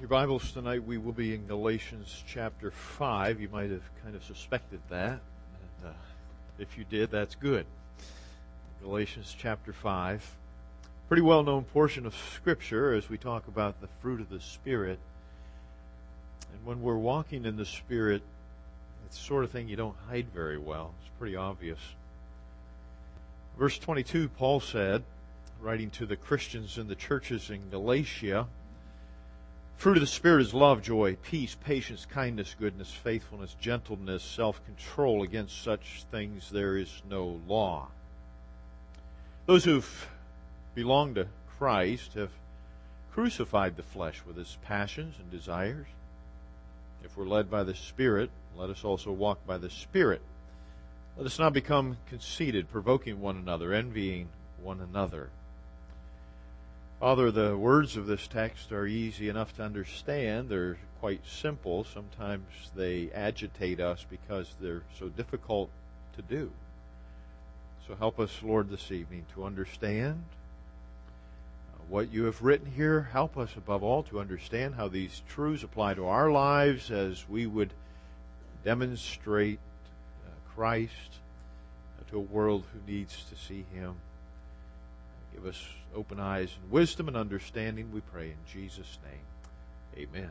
Your Bibles tonight, we will be in Galatians chapter 5. You might have kind of suspected that. And, if you did, that's good. Galatians chapter 5. Pretty well-known portion of Scripture as we talk about the fruit of the Spirit. And when we're walking in the Spirit, it's the sort of thing you don't hide very well. It's pretty obvious. Verse 22, Paul said, writing to the Christians in the churches in Galatia, fruit of the Spirit is love, joy, peace, patience, kindness, goodness, faithfulness, gentleness, self-control. Against such things there is no law. Those who've belonged to Christ have crucified the flesh with its passions and desires. If we're led by the Spirit, let us also walk by the Spirit. Let us not become conceited, provoking one another, envying one another. Father, the words of this text are easy enough to understand. They're quite simple. Sometimes they agitate us because they're so difficult to do. So help us, Lord, this evening to understand what you have written here. Help us, above all, to understand how these truths apply to our lives as we would demonstrate Christ to a world who needs to see Him. Give us open eyes and wisdom and understanding, we pray in Jesus' name. Amen.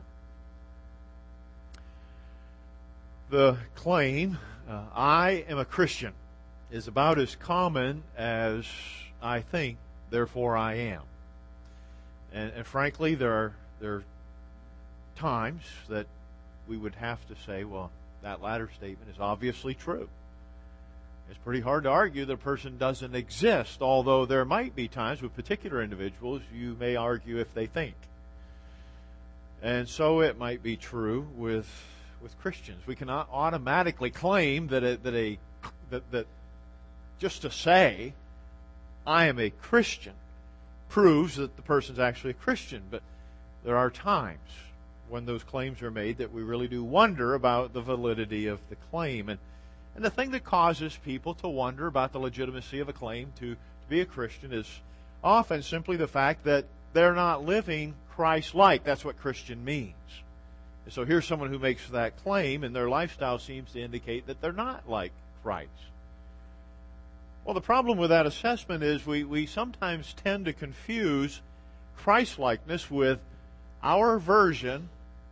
The claim, I am a Christian, is about as common as I think, therefore I am. And frankly, there are times that we would have to say, well, that latter statement is obviously true. It's pretty hard to argue that a person doesn't exist, although there might be times with particular individuals you may argue if they think. And so it might be true with Christians. We cannot automatically claim that just to say, I am a Christian, proves that the person's actually a Christian. But there are times when those claims are made that we really do wonder about the validity of the claim. And the thing that causes people to wonder about the legitimacy of a claim to be a Christian is often simply the fact that they're not living Christ-like. That's what Christian means. And so here's someone who makes that claim, and their lifestyle seems to indicate that they're not like Christ. Well, the problem with that assessment is we sometimes tend to confuse Christ-likeness with our version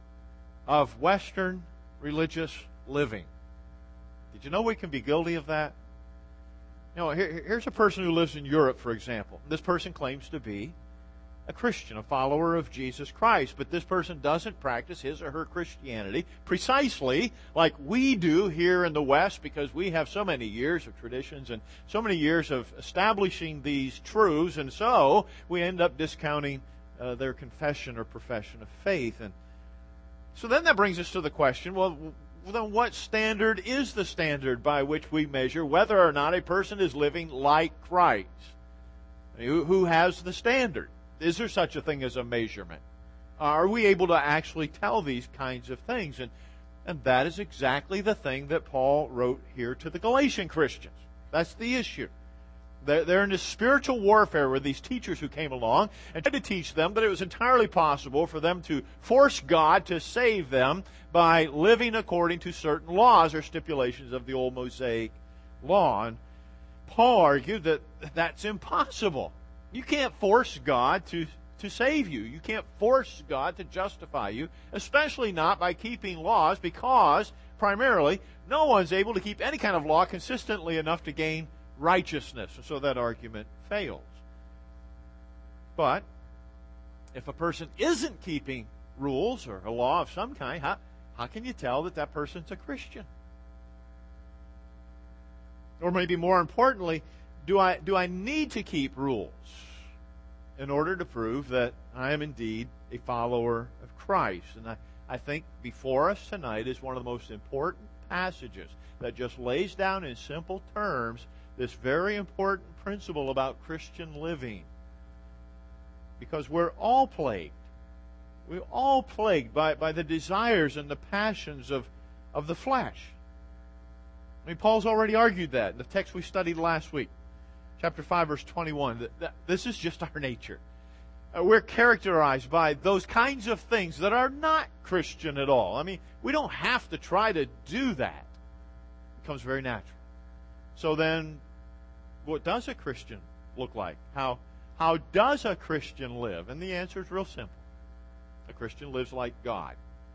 of Western religious living. Did you know we can be guilty of that? You know, here's a person who lives in Europe, for example. This person claims to be a Christian, a follower of Jesus Christ, but this person doesn't practice his or her Christianity precisely like we do here in the West, because we have so many years of traditions and so many years of establishing these truths, and so we end up discounting their confession or profession of faith. And so then that brings us to the question, well, then what standard is the standard by which we measure whether or not a person is living like Christ? I mean, who has the standard? Is there such a thing as a measurement? Are we able to actually tell these kinds of things? And that is exactly the thing that Paul wrote here to the Galatian Christians. That's the issue. They're in this spiritual warfare with these teachers who came along and tried to teach them that it was entirely possible for them to force God to save them by living according to certain laws or stipulations of the old Mosaic law. And Paul argued that that's impossible. You can't force God to save you. You can't force God to justify you, especially not by keeping laws, because primarily no one's able to keep any kind of law consistently enough to gain righteousness. And so that argument fails. But if a person isn't keeping rules or a law of some kind, how can you tell that that person's a Christian? Or maybe more importantly, do I need to keep rules in order to prove that I am indeed a follower of Christ? And I think before us tonight is one of the most important passages that just lays down in simple terms this very important principle about Christian living. Because we're all plagued. We're all plagued by the desires and the passions of the flesh. I mean, Paul's already argued that in the text we studied last week. Chapter 5, verse 21. This is just our nature. We're characterized by those kinds of things that are not Christian at all. I mean, we don't have to try to do that. It becomes very natural. So then, what does a Christian look like? How does a Christian live? And the answer is real simple. A Christian lives like God.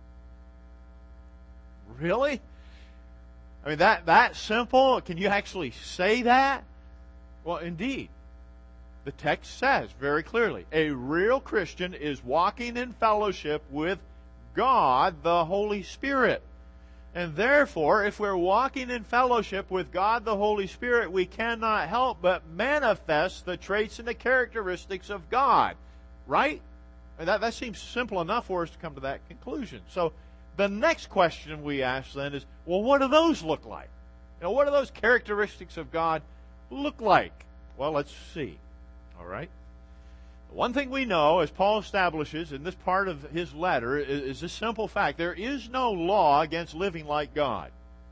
Really? I mean, that simple? Can you actually say that? Well, indeed. The text says very clearly, a real Christian is walking in fellowship with God, the Holy Spirit. And therefore, if we're walking in fellowship with God, the Holy Spirit, we cannot help but manifest the traits and the characteristics of God. Right? And that seems simple enough for us to come to that conclusion. So, the next question we ask then is, well, what do those look like? What do those characteristics of God look like? Well, let's see. All right? One thing we know, as Paul establishes in this part of his letter, is this simple fact. There is no law against living like God.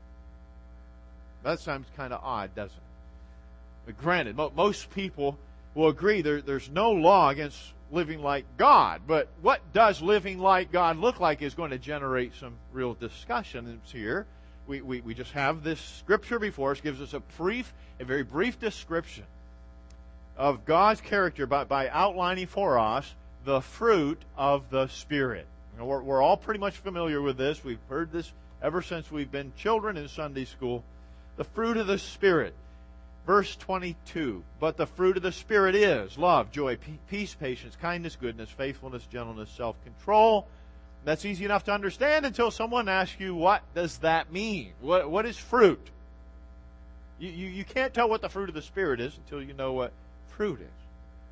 That sounds kind of odd, doesn't it? But granted, most people will agree there's no law against living like God. But what does living like God look like is going to generate some real discussion here. We just have this scripture before us, gives us a very brief description of God's character by outlining for us the fruit of the Spirit. We're all pretty much familiar with this. We've heard this ever since we've been children in Sunday school. The fruit of the Spirit. Verse 22, but the fruit of the Spirit is love, joy, peace, patience, kindness, goodness, faithfulness, gentleness, self-control. That's easy enough to understand until someone asks you, what does that mean? What is fruit? You can't tell what the fruit of the Spirit is until you know what fruit is.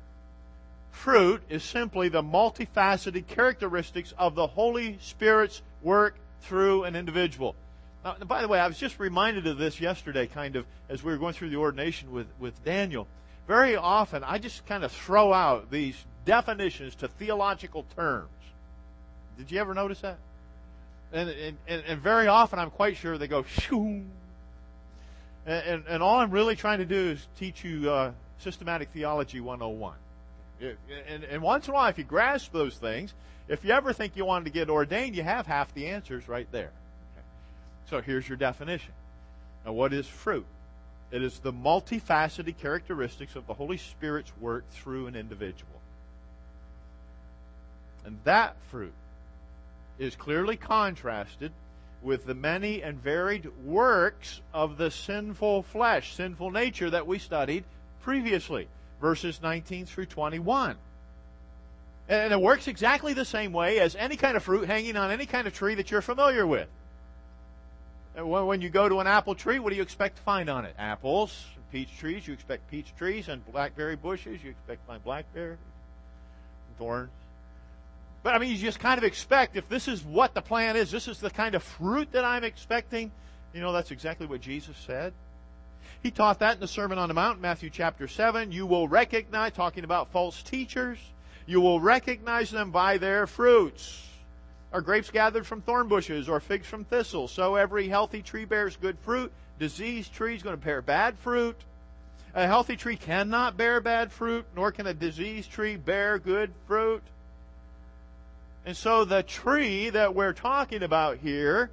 Fruit is simply the multifaceted characteristics of the Holy Spirit's work through an individual. Now, by the way, I was just reminded of this yesterday, kind of, as we were going through the ordination with Daniel. Very often, I just kind of throw out these definitions to theological terms. Did you ever notice that? And very often, I'm quite sure they go, shoo. And all I'm really trying to do is teach you Systematic Theology 101. And once in a while, if you grasp those things, if you ever think you wanted to get ordained, you have half the answers right there. Okay. So here's your definition. Now, what is fruit? It is the multifaceted characteristics of the Holy Spirit's work through an individual. And that fruit is clearly contrasted with the many and varied works of the sinful flesh, sinful nature that we studied previously, verses 19 through 21. And it works exactly the same way as any kind of fruit hanging on any kind of tree that you're familiar with. When you go to an apple tree, what do you expect to find on it? Apples. Peach trees, you expect peach trees. And blackberry bushes, you expect to find blackberries. Thorns. But I mean, you just kind of expect, if this is what the plan is, this is the kind of fruit that I'm expecting, that's exactly what Jesus said. He taught that in the Sermon on the Mount, Matthew chapter 7. You will recognize, talking about false teachers, you will recognize them by their fruits. Are grapes gathered from thorn bushes or figs from thistles? So every healthy tree bears good fruit. Diseased tree is going to bear bad fruit. A healthy tree cannot bear bad fruit, nor can a diseased tree bear good fruit. And so the tree that we're talking about here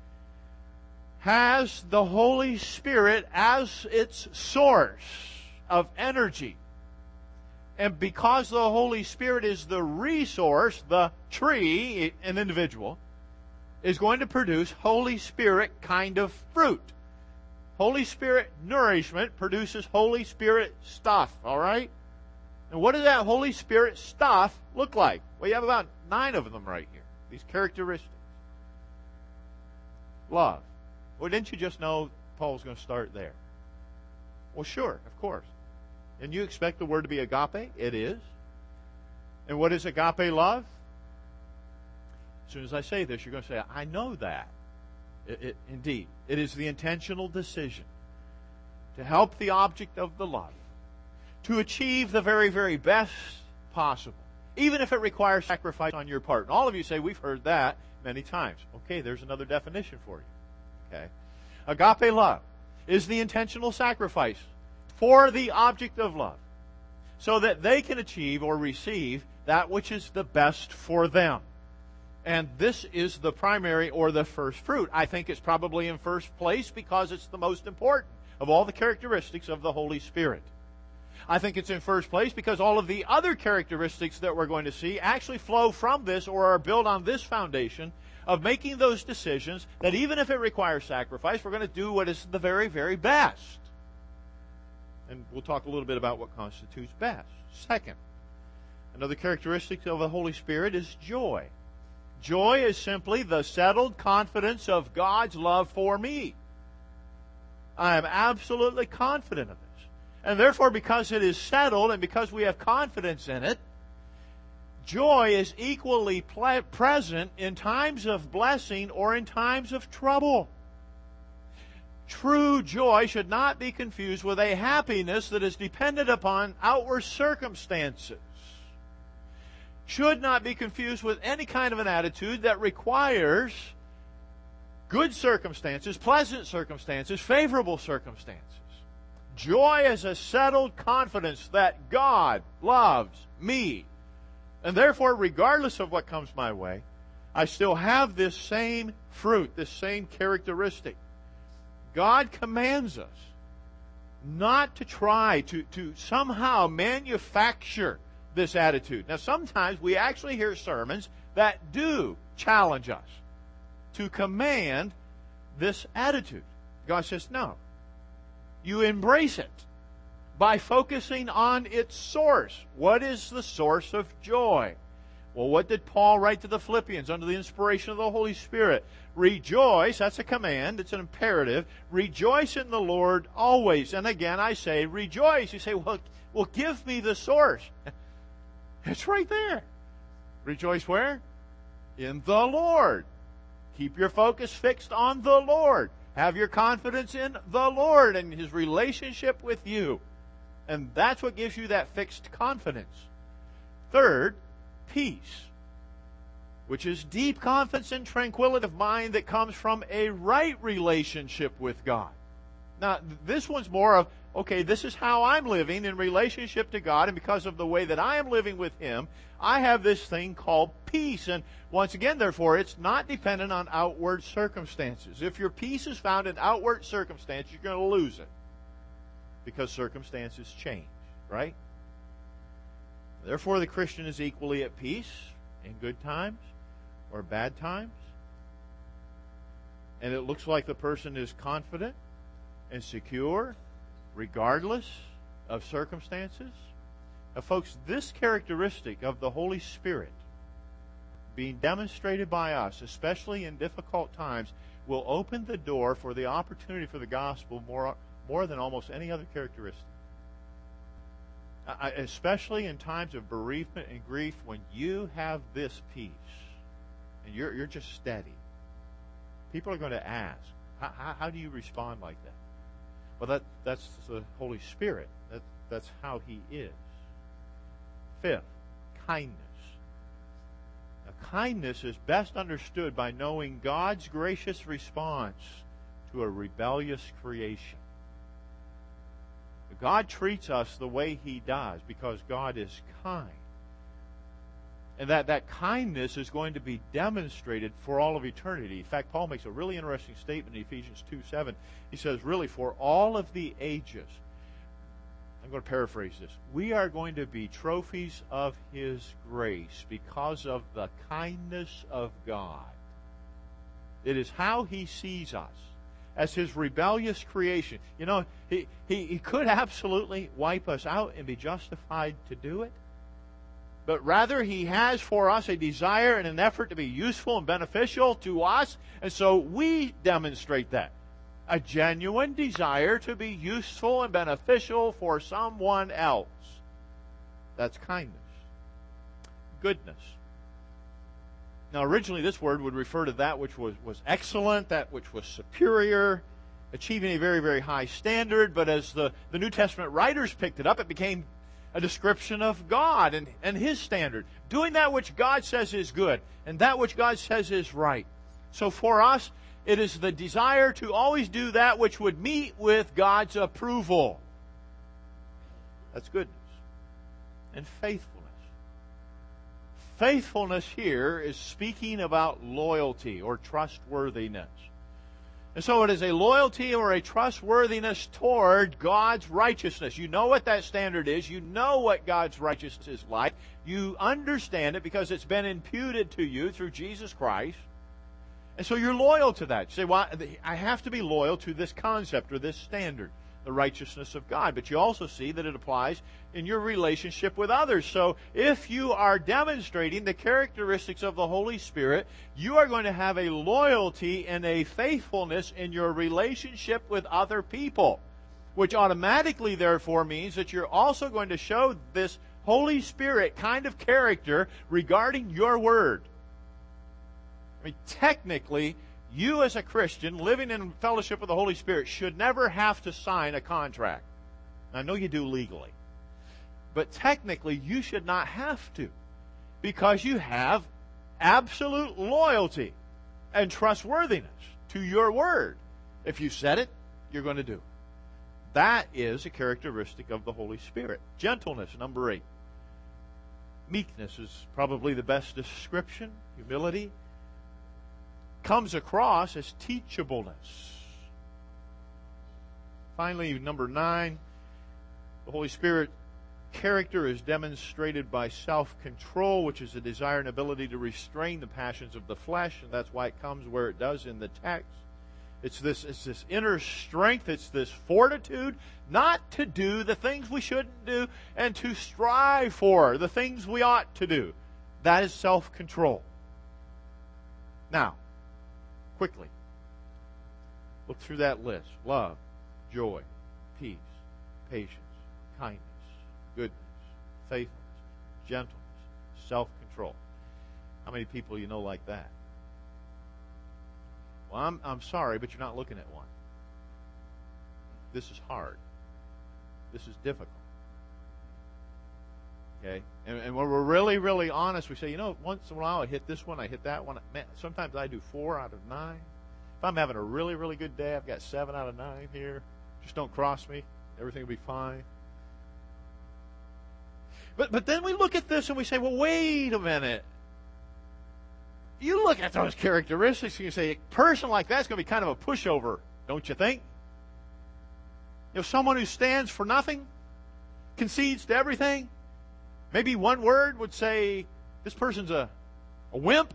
has the Holy Spirit as its source of energy. And because the Holy Spirit is the resource, the tree, an individual, is going to produce Holy Spirit kind of fruit. Holy Spirit nourishment produces Holy Spirit stuff, all right? And what does that Holy Spirit stuff look like? Well, you have about 9 of them right here, these characteristics. Love. Well, didn't you just know Paul's going to start there? Well, sure, of course. And you expect the word to be agape? It is. And what is agape love? As soon as I say this, you're going to say, I know that. Indeed. It is the intentional decision to help the object of the love to achieve the very, very best possible, even if it requires sacrifice on your part. And all of you say, we've heard that many times. Okay, there's another definition for you. Okay. Agape love is the intentional sacrifice for the object of love so that they can achieve or receive that which is the best for them. And this is the primary or the first fruit. I think it's probably in first place because it's the most important of all the characteristics of the Holy Spirit. I think it's in first place because all of the other characteristics that we're going to see actually flow from this or are built on this foundation of making those decisions that even if it requires sacrifice, we're going to do what is the very, very best. And we'll talk a little bit about what constitutes best. Second, another characteristic of the Holy Spirit is joy. Joy is simply the settled confidence of God's love for me. I am absolutely confident of this. And therefore, because it is settled and because we have confidence in it, joy is equally present in times of blessing or in times of trouble. True joy should not be confused with a happiness that is dependent upon outward circumstances. Should not be confused with any kind of an attitude that requires good circumstances, pleasant circumstances, favorable circumstances. Joy is a settled confidence that God loves me. And therefore, regardless of what comes my way, I still have this same fruit, this same characteristic. God commands us not to try to somehow manufacture this attitude. Now, sometimes we actually hear sermons that do challenge us to command this attitude. God says, no. You embrace it by focusing on its source. What is the source of joy? Well, what did Paul write to the Philippians under the inspiration of the Holy Spirit? Rejoice, that's a command, it's an imperative. Rejoice in the Lord always. And again, I say, rejoice. You say, well, give me the source. It's right there. Rejoice where? In the Lord. Keep your focus fixed on the Lord. Have your confidence in the Lord and His relationship with you. And that's what gives you that fixed confidence. Third, peace, which is deep confidence and tranquility of mind that comes from a right relationship with God. Now, this one's more of, okay, this is how I'm living in relationship to God, and because of the way that I am living with Him, I have this thing called peace. And once again, therefore, it's not dependent on outward circumstances. If your peace is found in outward circumstances, you're going to lose it. Because circumstances change, right? Therefore, the Christian is equally at peace in good times or bad times. And it looks like the person is confident and secure regardless of circumstances. Now, folks, this characteristic of the Holy Spirit being demonstrated by us, especially in difficult times, will open the door for the opportunity for the gospel more than almost any other characteristic. Especially in times of bereavement and grief, when you have this peace and you're just steady, people are going to ask, how do you respond like that? Well, that's the Holy Spirit. That's how He is. Fifth, kindness. Now, kindness is best understood by knowing God's gracious response to a rebellious creation. God treats us the way He does because God is kind. And that kindness is going to be demonstrated for all of eternity. In fact, Paul makes a really interesting statement in Ephesians 2:7. He says, really, for all of the ages, I'm going to paraphrase this, we are going to be trophies of His grace because of the kindness of God. It is how He sees us, as His rebellious creation. You know, He could absolutely wipe us out and be justified to do it. But rather, He has for us a desire and an effort to be useful and beneficial to us. And so we demonstrate that. A genuine desire to be useful and beneficial for someone else. That's kindness. Goodness. Now, originally this word would refer to that which was excellent, that which was superior, achieving a very, very high standard. But as the New Testament writers picked it up, it became a description of God and His standard. Doing that which God says is good and that which God says is right. So for us, it is the desire to always do that which would meet with God's approval. That's goodness. And faithfulness. faithfulness here is speaking about loyalty or trustworthiness. And so it is a loyalty or a trustworthiness toward God's righteousness. You know what that standard is. You know what God's righteousness is like. You understand it because it's been imputed to you through Jesus Christ. And so you're loyal to that. You say, well, I have to be loyal to this concept or this standard, the righteousness of God. But you also see that it applies in your relationship with others. So if you are demonstrating the characteristics of the Holy Spirit, you are going to have a loyalty and a faithfulness in your relationship with other people, which automatically, therefore, means that you're also going to show this Holy Spirit kind of character regarding your word. I mean, technically, you as a Christian living in fellowship with the Holy Spirit should never have to sign a contract. I know you do legally. But technically, you should not have to, because you have absolute loyalty and trustworthiness to your word. If you said it, you're going to do it. That is a characteristic of the Holy Spirit. Gentleness, number 8. Meekness is probably the best description. Humility comes across as teachableness. Finally, number 9, the Holy Spirit character is demonstrated by self-control, which is a desire and ability to restrain the passions of the flesh, and that's why it comes where it does in the text. It's this inner strength, it's this fortitude not to do the things we shouldn't do and to strive for the things we ought to do. That is self-control. Now, quickly, look through that list. Love, joy, peace, patience, kindness, goodness, faithfulness, gentleness, self-control. How many people you know like that? Well, I'm sorry, but you're not looking at one. This is hard. This is difficult. Okay? And when we're really, really honest, we say, once in a while I hit this one, I hit that one. Man, sometimes I do 4 out of 9. If I'm having a really, really good day, I've got 7 out of 9 here. Just don't cross me. Everything will be fine. But then we look at this and we say, well, wait a minute. You look at those characteristics and you say, a person like that's going to be kind of a pushover, don't you think? Someone who stands for nothing, concedes to everything. Maybe one word would say, this person's a wimp.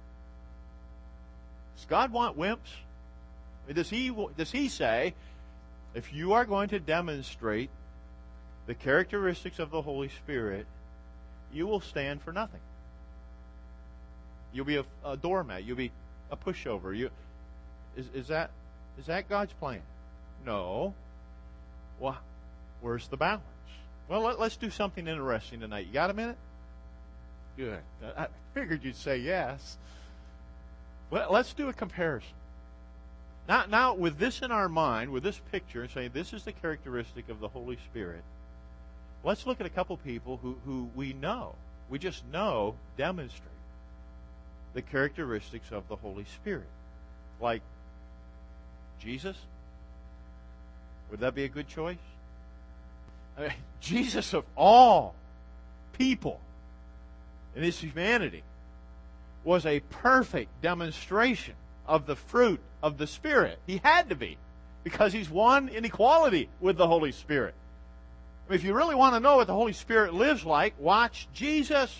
Does God want wimps? Does he say, if you are going to demonstrate the characteristics of the Holy Spirit, you will stand for nothing. You'll be a doormat. You'll be a pushover. Is that God's plan? No. Well, where's the balance? Well, let's do something interesting tonight. You got a minute? Good. I figured you'd say yes. Well, let's do a comparison. Now, with this in our mind, with this picture, and saying this is the characteristic of the Holy Spirit, let's look at a couple people who we just know, demonstrate the characteristics of the Holy Spirit. Like Jesus? Would that be a good choice? I mean, Jesus of all people in his humanity was a perfect demonstration of the fruit of the Spirit. He had to be, because he's one in equality with the Holy Spirit. I mean, if you really want to know what the Holy Spirit lives like, watch Jesus.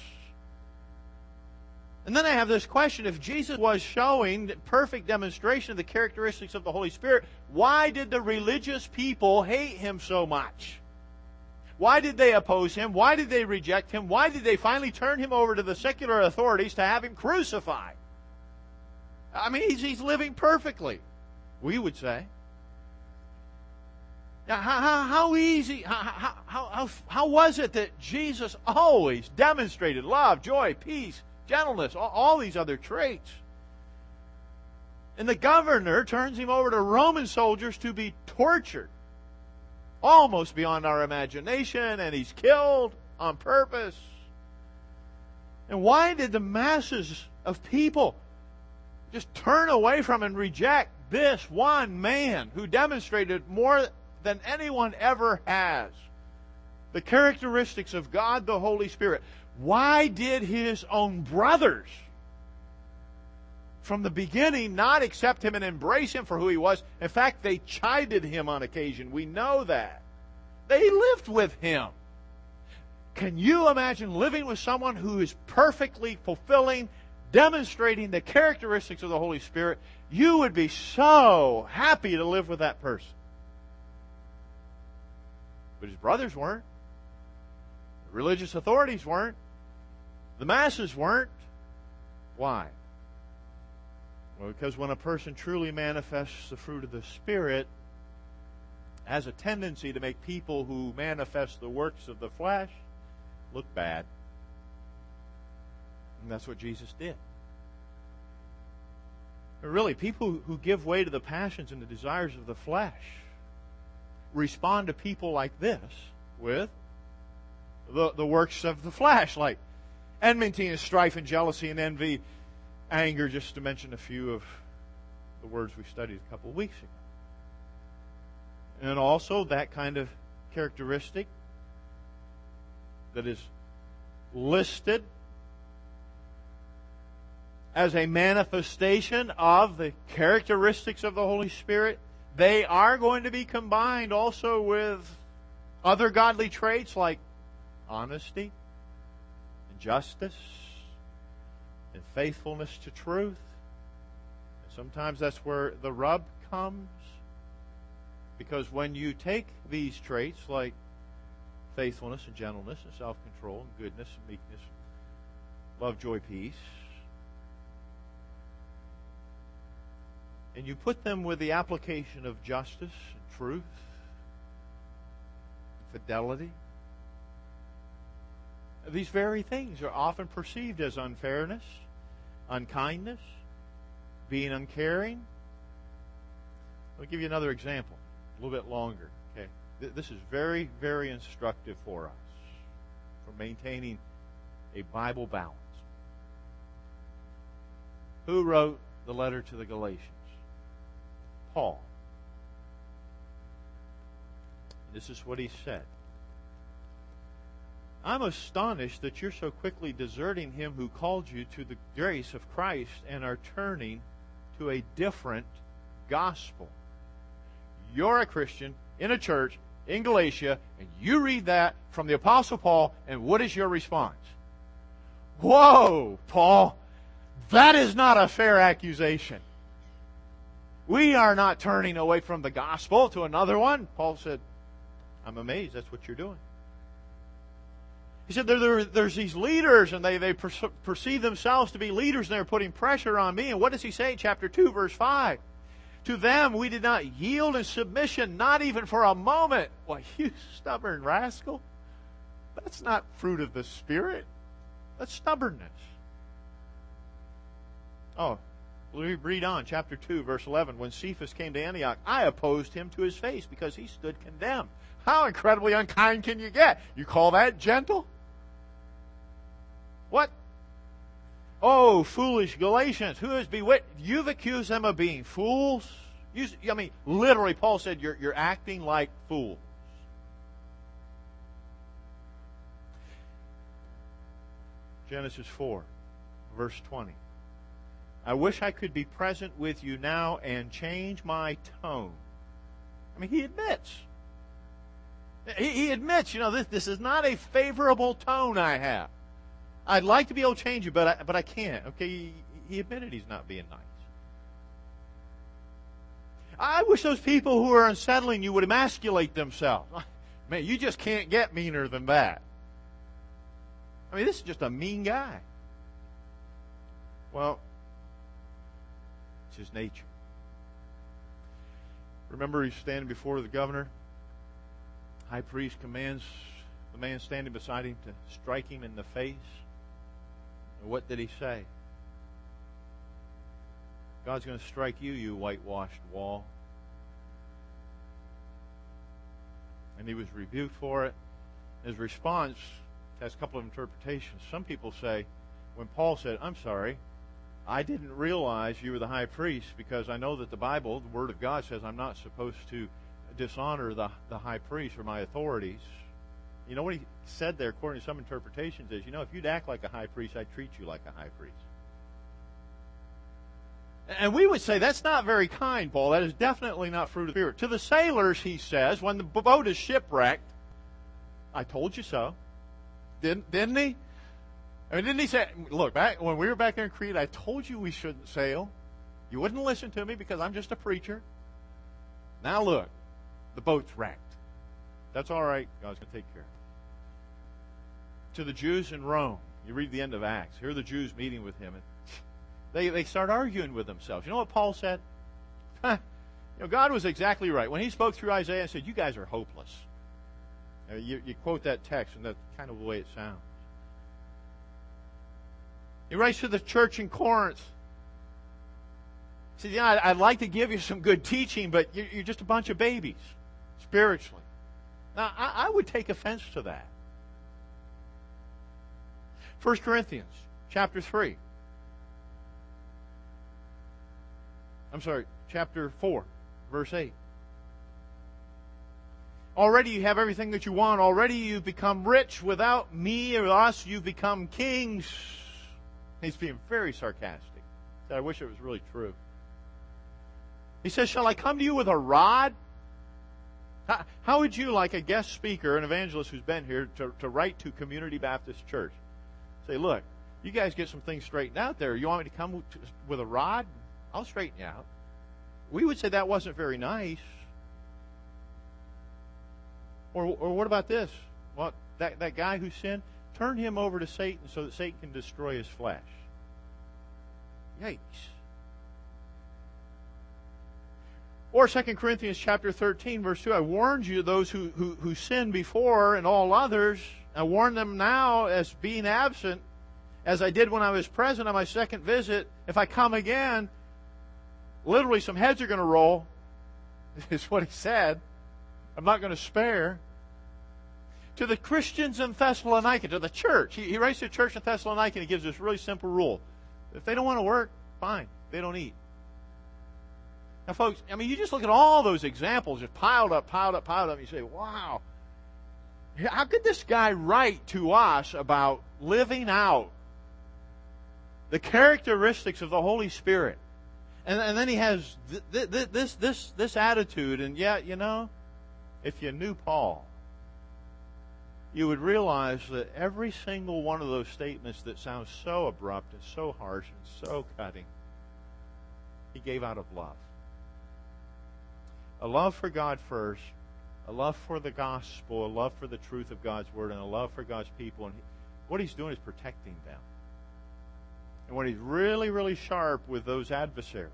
And then I have this question. If Jesus was showing the perfect demonstration of the characteristics of the Holy Spirit, why did the religious people hate him so much? Why did they oppose him? Why did they reject him? Why did they finally turn him over to the secular authorities to have him crucified? I mean, he's living perfectly, we would say. Now, how easy, how was it that Jesus always demonstrated love, joy, peace, gentleness, all these other traits? And the governor turns him over to Roman soldiers to be tortured, almost beyond our imagination, and he's killed on purpose. And why did the masses of people just turn away from and reject this one man who demonstrated more than anyone ever has the characteristics of God the Holy Spirit? Why did his own brothers from the beginning not accept him and embrace him for who he was? In fact, they chided him on occasion. We know that. They lived with him. Can you imagine living with someone who is perfectly fulfilling, demonstrating the characteristics of the Holy Spirit? You would be so happy to live with that person. But his brothers weren't. The religious authorities weren't. The masses weren't. Why? Well, because when a person truly manifests the fruit of the Spirit, has a tendency to make people who manifest the works of the flesh look bad. And that's what Jesus did. But really, people who give way to the passions and the desires of the flesh respond to people like this with the works of the flesh, like enmity and strife and jealousy and envy, anger, just to mention a few of the words we studied a couple of weeks ago. And also that kind of characteristic that is listed as a manifestation of the characteristics of the Holy Spirit, they are going to be combined also with other godly traits like honesty and justice and faithfulness to truth. And sometimes that's where the rub comes, because when you take these traits like faithfulness and gentleness and self-control and goodness and meekness, love, joy, peace, and you put them with the application of justice and truth, fidelity, these very things are often perceived as unfairness, unkindness, being uncaring. I'll give you another example, a little bit longer. Okay, this is very, very instructive for us for maintaining a Bible balance. Who wrote the letter to the Galatians? Paul. This is what he said. I'm astonished that you're so quickly deserting him who called you to the grace of Christ and are turning to a different gospel. You're a Christian in a church in Galatia, and you read that from the Apostle Paul, and what is your response? Whoa, Paul, that is not a fair accusation. We are not turning away from the gospel to another one. Paul said, I'm amazed that's what you're doing. He said, there's these leaders, and they perceive themselves to be leaders, and they're putting pressure on me. And what does he say? Chapter 2, verse 5. To them we did not yield in submission, not even for a moment. Why, you stubborn rascal. That's not fruit of the Spirit. That's stubbornness. Oh, let me read on. Chapter 2, verse 11. When Cephas came to Antioch, I opposed him to his face because he stood condemned. How incredibly unkind can you get? You call that gentle? What? Oh, foolish Galatians, who has bewitched? You've accused them of being fools. Literally, Paul said you're acting like fools. Genesis 4, verse 20. I wish I could be present with you now and change my tone. He admits. He admits, this is not a favorable tone I have. I'd like to be able to change you, but I can't. Okay, he admitted he's not being nice. I wish those people who are unsettling you would emasculate themselves. Man, you just can't get meaner than that. This is just a mean guy. Well, it's his nature. Remember, he's standing before the governor. High priest commands the man standing beside him to strike him in the face. And what did he say? God's going to strike you, you whitewashed wall. And he was rebuked for it. His response has a couple of interpretations. Some people say, when Paul said, I'm sorry, I didn't realize you were the high priest, because I know that the Bible, the Word of God, says I'm not supposed to dishonor the high priest or my authorities You know what he said there, according to some interpretations, is, if you'd act like a high priest, I'd treat you like a high priest. And we would say, that's not very kind, Paul. That is definitely not fruit of the Spirit. To the sailors, he says, when the boat is shipwrecked, I told you so. Didn't he? I mean, didn't he say, look, back when we were back there in Crete, I told you we shouldn't sail. You wouldn't listen to me because I'm just a preacher. Now look, the boat's wrecked. That's all right. God's going to take care of it. To the Jews in Rome, you read the end of Acts. Here are the Jews meeting with him. And they start arguing with themselves. You know what Paul said? God was exactly right. When he spoke through Isaiah and said, you guys are hopeless. You quote that text, and that's kind of the way it sounds. He writes to the church in Corinth. He says, I'd like to give you some good teaching, but you're just a bunch of babies, spiritually. Now, I would take offense to that. 1 Corinthians chapter 3. Chapter 4, verse 8. Already you have everything that you want. Already you've become rich. Without me or us, you've become kings. He's being very sarcastic. I wish it was really true. He says, shall I come to you with a rod? How would you, like a guest speaker, an evangelist who's been here, to write to Community Baptist Church? Say, look, you guys get some things straightened out there. You want me to come with a rod? I'll straighten you out. We would say that wasn't very nice. Or what about this? Well, that guy who sinned, turn him over to Satan so that Satan can destroy his flesh. Yikes. Or 2 Corinthians chapter 13, verse 2, I warned you, those who sinned before and all others, I warn them now as being absent, as I did when I was present on my second visit. If I come again, literally some heads are going to roll, is what he said. I'm not going to spare. To the Christians in Thessalonica, to the church. He writes to the church in Thessalonica and he gives this really simple rule. If they don't want to work, fine. They don't eat. Now, folks, I mean, you just look at all those examples just piled up, and you say, wow, how could this guy write to us about living out the characteristics of the Holy Spirit? And then he has this attitude, and yet, if you knew Paul, you would realize that every single one of those statements that sounds so abrupt and so harsh and so cutting, he gave out of love. A love for God first, a love for the gospel, a love for the truth of God's word, and a love for God's people. And what he's doing is protecting them. And when he's really, really sharp with those adversaries,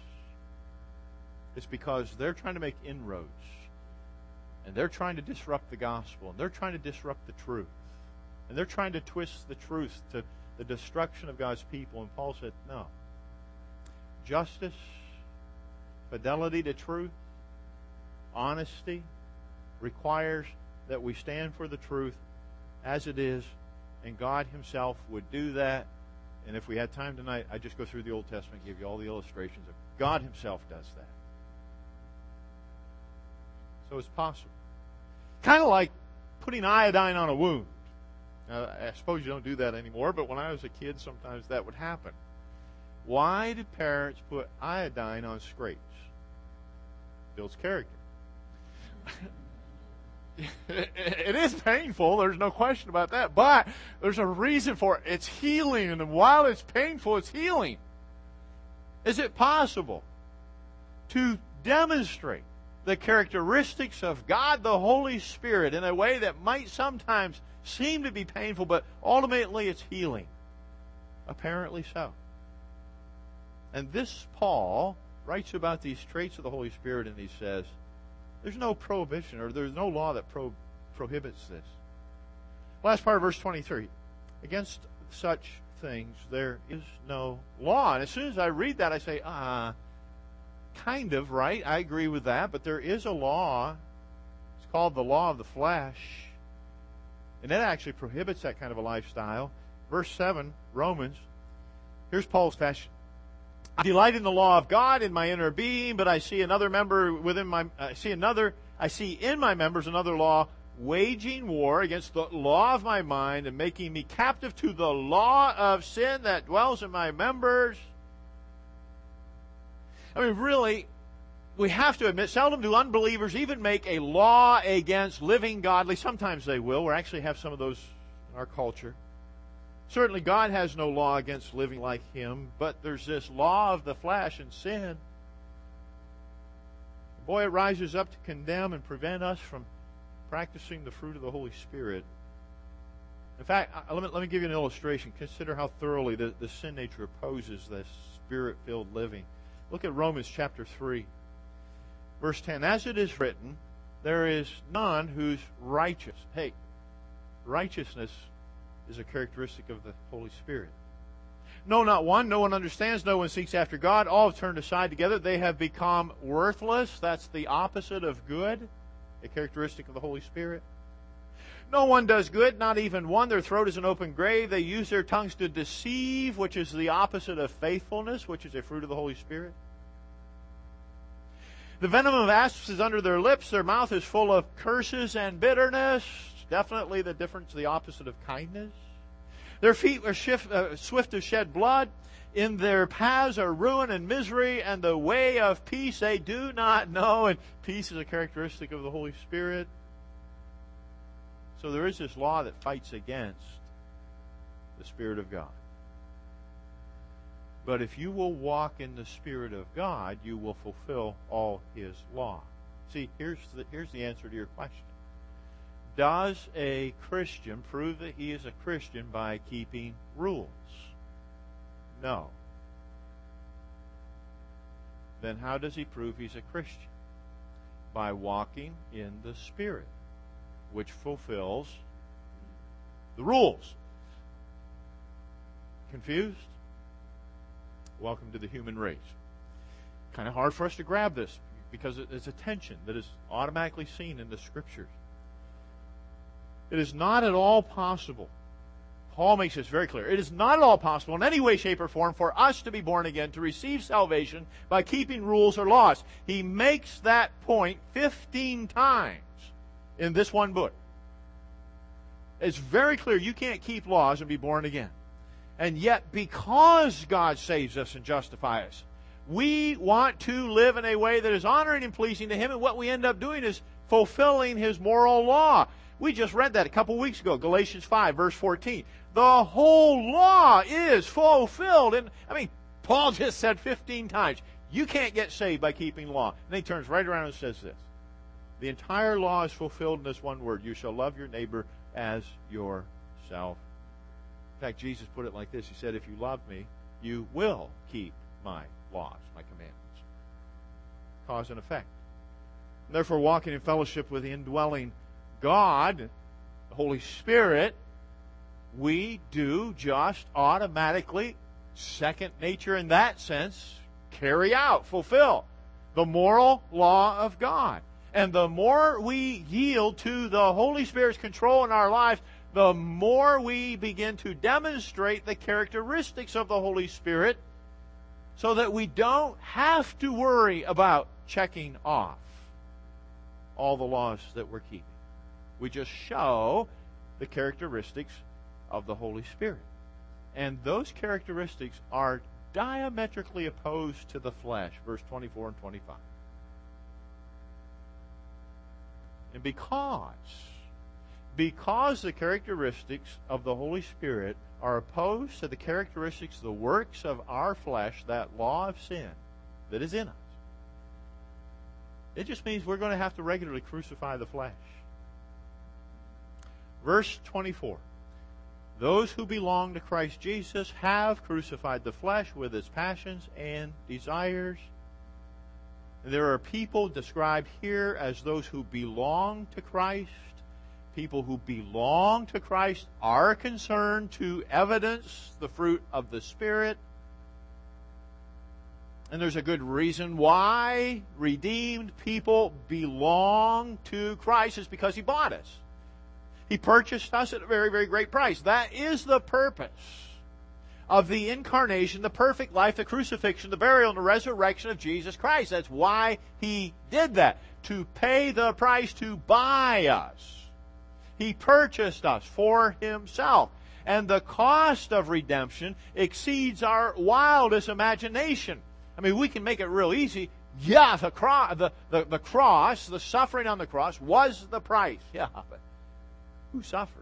it's because they're trying to make inroads. And they're trying to disrupt the gospel. And they're trying to disrupt the truth. And they're trying to twist the truth to the destruction of God's people. And Paul said, no. Justice, fidelity to truth, honesty requires that we stand for the truth as it is. And God himself would do that. And if we had time tonight, I'd just go through the Old Testament and give you all the illustrations of God himself does that. So it's possible. Kind of like putting iodine on a wound. Now, I suppose you don't do that anymore, but when I was a kid, sometimes that would happen. Why did parents put iodine on scrapes? Builds character. It is painful, there's no question about that, but there's a reason for it. It's healing, and while it's painful, it's healing. Is it possible to demonstrate the characteristics of God the Holy Spirit in a way that might sometimes seem to be painful, but ultimately it's healing? Apparently so. And this Paul writes about these traits of the Holy Spirit, and he says, there's no prohibition, or there's no law that prohibits this. Last part of verse 23. Against such things there is no law. And as soon as I read that, I say, kind of, right? I agree with that, but there is a law. It's called the law of the flesh. And it actually prohibits that kind of a lifestyle. Verse 7, Romans. Here's Paul's fashion. I delight in the law of God in my inner being, but I see in my members another law waging war against the law of my mind and making me captive to the law of sin that dwells in my members. I mean, really, we have to admit, seldom do unbelievers even make a law against living godly. Sometimes they will. We actually have some of those in our culture. Certainly, God has no law against living like Him, but there's this law of the flesh and sin. Boy, it rises up to condemn and prevent us from practicing the fruit of the Holy Spirit. In fact, let me give you an illustration. Consider how thoroughly the sin nature opposes this Spirit-filled living. Look at Romans chapter 3, verse 10. As it is written, there is none who's righteous. Hey, righteousness is a characteristic of the Holy Spirit. No, not one. No one understands. No one seeks after God. All have turned aside together. They have become worthless. That's the opposite of good, a characteristic of the Holy Spirit. No one does good, not even one. Their throat is an open grave. They use their tongues to deceive, which is the opposite of faithfulness, which is a fruit of the Holy Spirit. The venom of asps is under their lips. Their mouth is full of curses and bitterness. Definitely the difference, the opposite of kindness. Their feet are swift to shed blood. In their paths are ruin and misery, and the way of peace they do not know. And peace is a characteristic of the Holy Spirit. So there is this law that fights against the Spirit of God. But if you will walk in the Spirit of God, you will fulfill all His law. See, here's the answer to your question. Does a Christian prove that he is a Christian by keeping rules? No. Then how does he prove he's a Christian? By walking in the Spirit, which fulfills the rules. Confused? Welcome to the human race. Kind of hard for us to grab this because it's a tension that is automatically seen in the Scriptures. It is not at all possible. Paul makes this very clear. It is not at all possible in any way, shape, or form for us to be born again, to receive salvation by keeping rules or laws. He makes that point 15 times in this one book. It's very clear you can't keep laws and be born again. And yet, because God saves us and justifies us, we want to live in a way that is honoring and pleasing to Him, and what we end up doing is fulfilling His moral law. We just read that a couple weeks ago, Galatians 5, verse 14. The whole law is fulfilled. And Paul just said 15 times, you can't get saved by keeping law. And then he turns right around and says this. The entire law is fulfilled in this one word. You shall love your neighbor as yourself. In fact, Jesus put it like this. He said, if you love me, you will keep my laws, my commandments. Cause and effect. Therefore, walking in fellowship with the indwelling God, the Holy Spirit, we do just automatically, second nature in that sense, carry out, fulfill the moral law of God. And the more we yield to the Holy Spirit's control in our lives, the more we begin to demonstrate the characteristics of the Holy Spirit so that we don't have to worry about checking off all the laws that we're keeping. We just show the characteristics of the Holy Spirit. And those characteristics are diametrically opposed to the flesh, verse 24 and 25. And because the characteristics of the Holy Spirit are opposed to the characteristics, the works of our flesh, that law of sin that is in us, it just means we're going to have to regularly crucify the flesh. Verse 24. Those who belong to Christ Jesus have crucified the flesh with its passions and desires. And there are people described here as those who belong to Christ. People who belong to Christ are concerned to evidence the fruit of the Spirit. And there's a good reason why redeemed people belong to Christ. It's because He bought us. He purchased us at a very, very great price. That is the purpose of the incarnation, the perfect life, the crucifixion, the burial, and the resurrection of Jesus Christ. That's why He did that. To pay the price to buy us. He purchased us for Himself. And the cost of redemption exceeds our wildest imagination. I mean, we can make it real easy. Yeah, the cross, the suffering on the cross was the price. Yeah, but who suffered?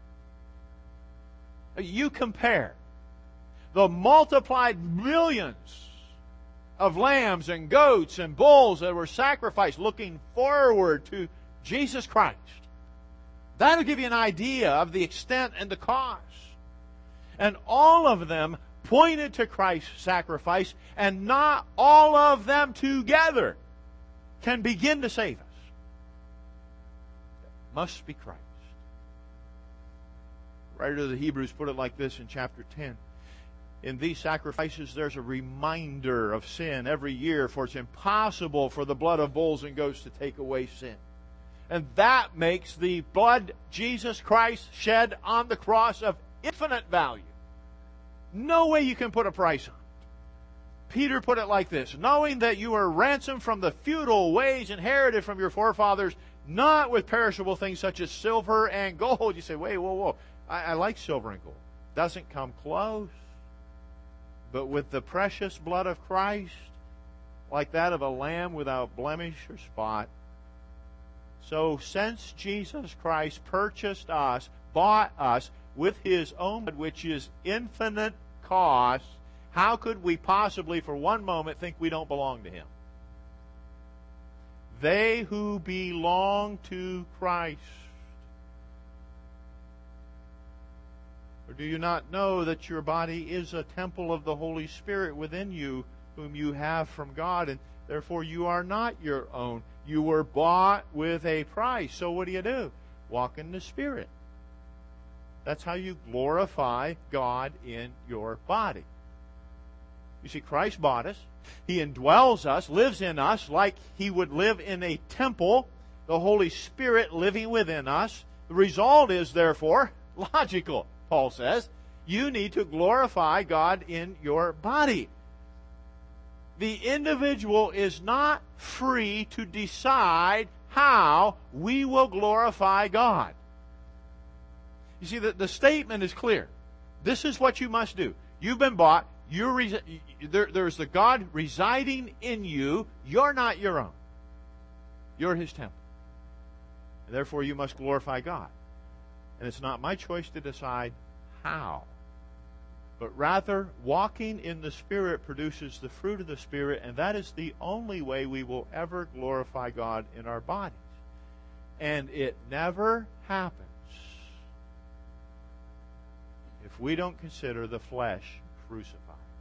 You compare the multiplied millions of lambs and goats and bulls that were sacrificed looking forward to Jesus Christ. That'll give you an idea of the extent and the cost. And all of them pointed to Christ's sacrifice, and not all of them together can begin to save us. It must be Christ. The writer of the Hebrews put it like this in chapter 10. In these sacrifices there's a reminder of sin every year, for it's impossible for the blood of bulls and goats to take away sin. And that makes the blood Jesus Christ shed on the cross of infinite value. No way you can put a price on it. Peter put it like this: knowing that you are ransomed from the futile ways inherited from your forefathers, not with perishable things such as silver and gold. You say, wait, whoa. I like silver and gold. Doesn't come close. But with the precious blood of Christ, like that of a lamb without blemish or spot. So since Jesus Christ purchased us, bought us with His own blood, which is infinite cost, how could we possibly for one moment think we don't belong to Him? They who belong to Christ. Or do you not know that your body is a temple of the Holy Spirit within you, whom you have from God, and therefore you are not your own? You were bought with a price. So what do? Walk in the Spirit. That's how you glorify God in your body. You see, Christ bought us. He indwells us, lives in us like He would live in a temple, the Holy Spirit living within us. The result is, therefore, logical, Paul says. You need to glorify God in your body. The individual is not free to decide how we will glorify God. You see, the statement is clear. This is what you must do. You've been bought. There's the God residing in you. You're not your own. You're His temple. And therefore, you must glorify God. And it's not my choice to decide how. But rather, walking in the Spirit produces the fruit of the Spirit, and that is the only way we will ever glorify God in our bodies. And it never happens if we don't consider the flesh crucified.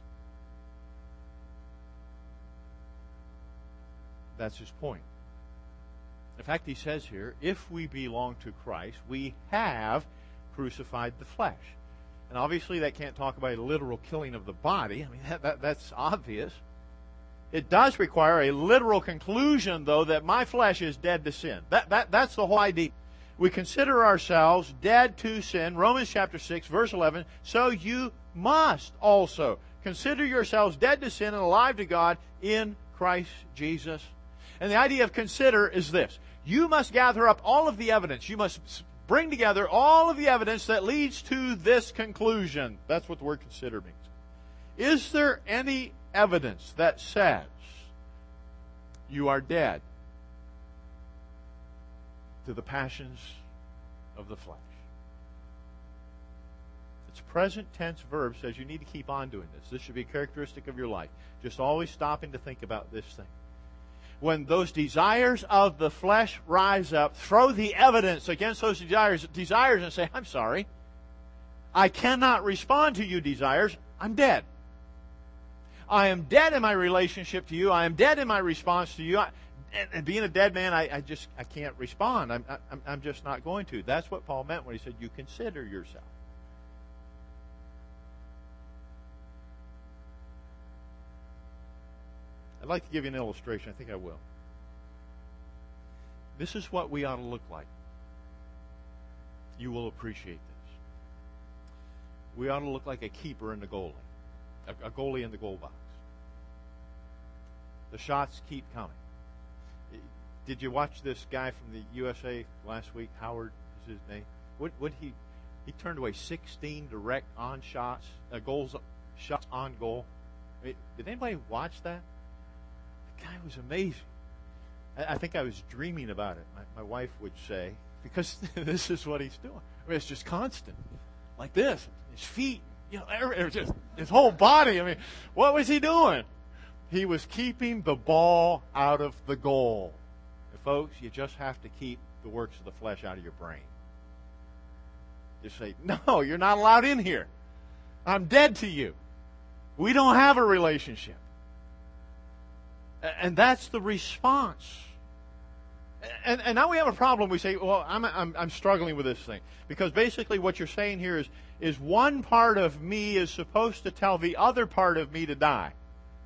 That's his point. In fact, he says here, if we belong to Christ, we have crucified the flesh. And obviously that can't talk about a literal killing of the body. I mean, that's obvious. It does require a literal conclusion, though, that my flesh is dead to sin. That's the whole idea. We consider ourselves dead to sin. Romans chapter 6, verse 11. So you must also consider yourselves dead to sin and alive to God in Christ Jesus. And the idea of consider is this. You must gather up all of the evidence. You must bring together all of the evidence that leads to this conclusion. That's what the word consider means. Is there any evidence that says you are dead to the passions of the flesh? It's a present tense verb, says you need to keep on doing this. This should be a characteristic of your life. Just always stopping to think about this thing. When those desires of the flesh rise up, throw the evidence against those desires and say, I'm sorry. I cannot respond to you desires. I'm dead. I am dead in my relationship to you. I am dead in my response to you. And being a dead man, I can't respond. I'm just not going to. That's what Paul meant when he said, you consider yourself. I'd like to give you an illustration. I think I will. This is what we ought to look like. You will appreciate this. We ought to look like a keeper in the goalie. A goalie in the goal box. The shots keep coming. Did you watch this guy from the USA last week, Howard? his name. He turned away 16 direct on shots, shots on goal. Did anybody watch that? The guy was amazing. I think I was dreaming about it. My wife would say, because this is what he's doing. I mean, it's just constant, like this. His feet, just his whole body. I mean, what was he doing? He was keeping the ball out of the goal. And folks, you just have to keep the works of the flesh out of your brain. Just say, no, you're not allowed in here. I'm dead to you. We don't have a relationship. And that's the response. And now we have a problem. We say, well, I'm struggling with this thing. Because basically what you're saying here is one part of me is supposed to tell the other part of me to die.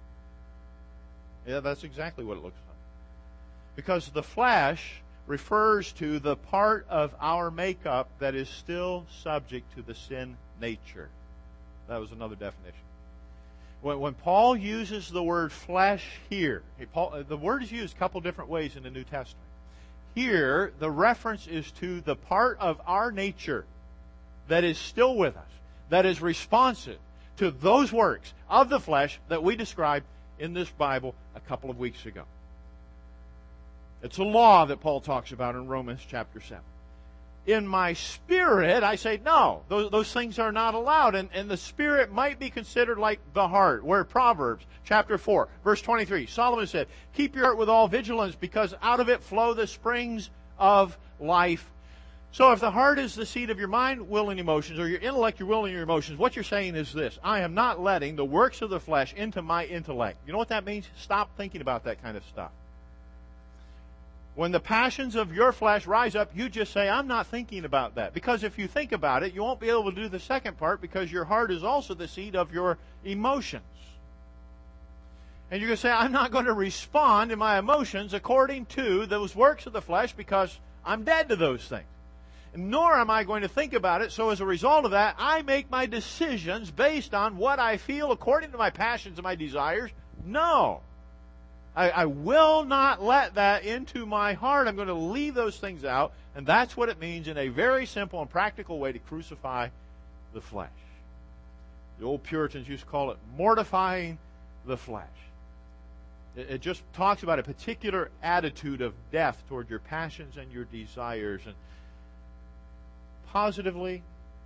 Yeah, that's exactly what it looks like. Because the flesh refers to the part of our makeup that is still subject to the sin nature. That was another definition. When Paul uses the word flesh here, the word is used a couple different ways in the New Testament. Here, the reference is to the part of our nature that is still with us, that is responsive to those works of the flesh that we described in this Bible a couple of weeks ago. It's a law that Paul talks about in Romans chapter 7. In my spirit, I say, no, those things are not allowed. And the spirit might be considered like the heart, where Proverbs chapter 4, verse 23, Solomon said, keep your heart with all vigilance, because out of it flow the springs of life. So if the heart is the seat of your mind, will, and emotions, or your intellect, your will, and your emotions, what you're saying is this: I am not letting the works of the flesh into my intellect. You know what that means? Stop thinking about that kind of stuff. When the passions of your flesh rise up, you just say, I'm not thinking about that. Because if you think about it, you won't be able to do the second part, because your heart is also the seat of your emotions. And you're going to say, I'm not going to respond in my emotions according to those works of the flesh, because I'm dead to those things. Nor am I going to think about it, so as a result of that, I make my decisions based on what I feel according to my passions and my desires. No. I will not let that into my heart. I'm going to leave those things out. And that's what it means in a very simple and practical way to crucify the flesh. The old Puritans used to call it mortifying the flesh. It just talks about a particular attitude of death toward your passions and your desires. And positively,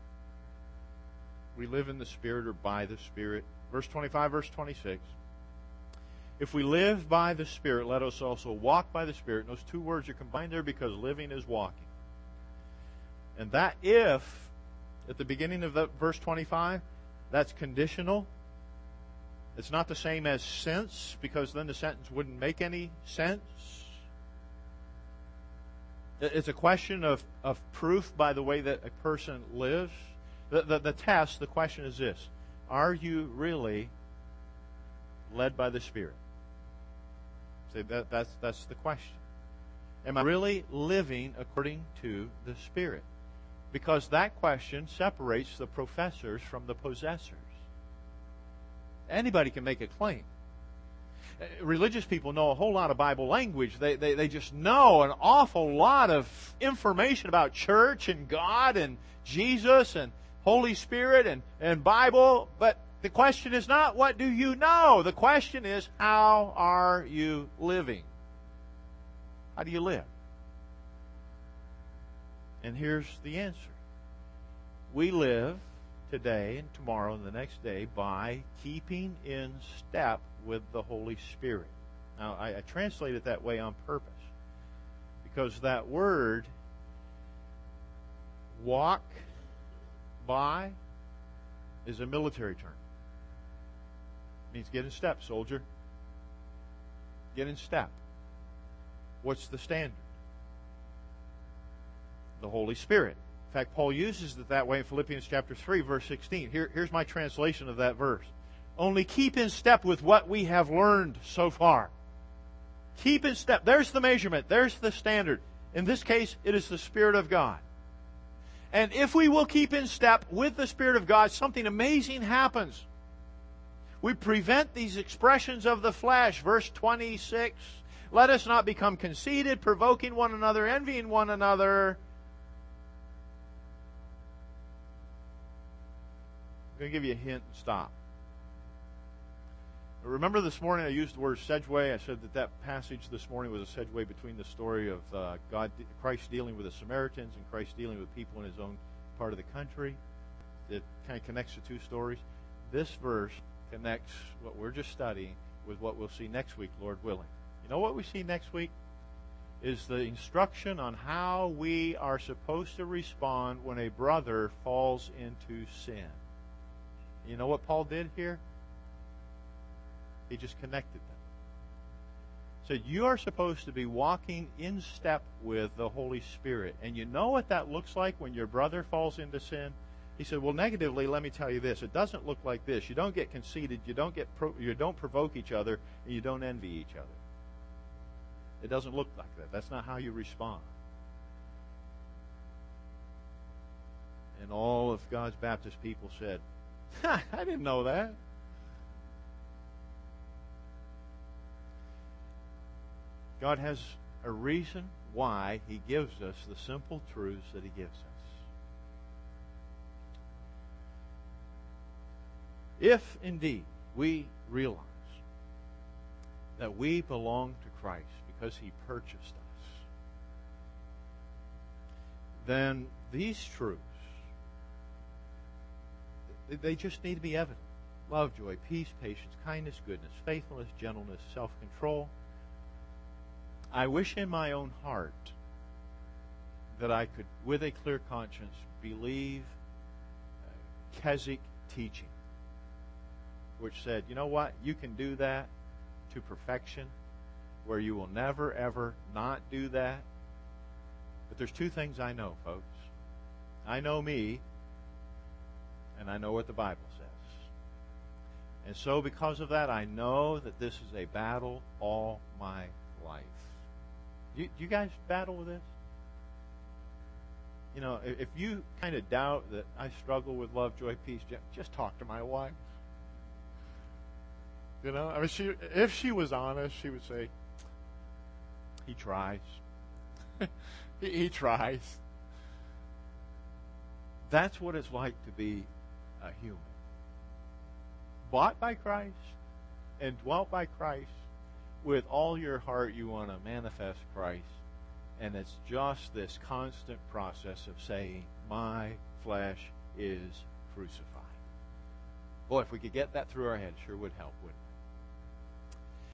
we live in the Spirit or by the Spirit. Verse 25, verse 26. If we live by the Spirit, let us also walk by the Spirit. And those two words are combined there because living is walking. And that if, at the beginning of verse 25, that's conditional. It's not the same as since, because then the sentence wouldn't make any sense. It's a question of proof by the way that a person lives. The test, the question is this: are you really led by the Spirit? See, that's the question. Am I really living according to the Spirit? Because that question separates the professors from the possessors. Anybody can make a claim. Religious people know a whole lot of Bible language. They just know an awful lot of information about church and God and Jesus and Holy Spirit and Bible, but the question is not, what do you know? The question is, how are you living? How do you live? And here's the answer. We live today and tomorrow and the next day by keeping in step with the Holy Spirit. Now, I translate it that way on purpose, because that word, walk by, is a military term. It means get in step, soldier. Get in step. What's the standard? The Holy Spirit. In fact, Paul uses it that way in Philippians chapter 3, verse 16. Here's my translation of that verse. Only keep in step with what we have learned so far. Keep in step. There's the measurement. There's the standard. In this case, it is the Spirit of God. And if we will keep in step with the Spirit of God, something amazing happens. We prevent these expressions of the flesh. Verse 26, let us not become conceited, provoking one another, envying one another. going to give you a hint and stop. Remember this morning I used the word segue. I said that passage this morning was a segue between the story of Christ dealing with the Samaritans and Christ dealing with people in his own part of the country. It kind of connects the two stories. This verse connects what we're just studying with what we'll see next week, Lord willing. You know what we see next week? Is the instruction on how we are supposed to respond when a brother falls into sin. You know what Paul did here? He just connected them. So you are supposed to be walking in step with the Holy Spirit. And you know what that looks like when your brother falls into sin? He said, well, negatively, let me tell you this. It doesn't look like this. You don't get conceited. You don't provoke each other. And you don't envy each other. It doesn't look like that. That's not how you respond. And all of God's Baptist people said, I didn't know that. God has a reason why He gives us the simple truths that He gives us. If indeed we realize that we belong to Christ because He purchased us, then these truths, they just need to be evident. Love, joy, peace, patience, kindness, goodness, faithfulness, gentleness, self-control. I wish in my own heart that I could, with a clear conscience, believe Keswick teaching, which said, you know what, you can do that to perfection, where you will never, ever not do that. But there's two things I know, folks. I know me, and I know what the Bible says. And so because of that, I know that this is a battle all my life. Do you guys battle with this? You know, if you kind of doubt that I struggle with love, joy, peace, just talk to my wife. You know, I mean, if she was honest, she would say, he tries. he tries. That's what it's like to be a human. Bought by Christ and dwelt by Christ. With all your heart, you want to manifest Christ. And it's just this constant process of saying, my flesh is crucified. Boy, if we could get that through our head, sure would help, wouldn't it?